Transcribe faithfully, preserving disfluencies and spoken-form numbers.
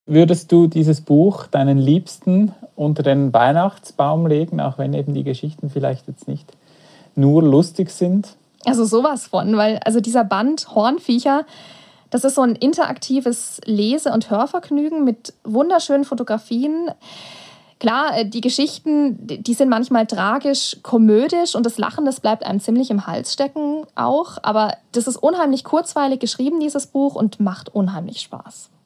Würdest du dieses Buch deinen Liebsten unter den Weihnachtsbaum legen, auch wenn eben die Geschichten vielleicht jetzt nicht nur lustig sind? Also sowas von, weil also dieser Band Hornviecher, das ist so ein interaktives Lese- und Hörvergnügen mit wunderschönen Fotografien. Klar, die Geschichten, die sind manchmal tragisch, komödisch und das Lachen, das bleibt einem ziemlich im Hals stecken auch. Aber das ist unheimlich kurzweilig geschrieben, dieses Buch, und macht unheimlich Spaß.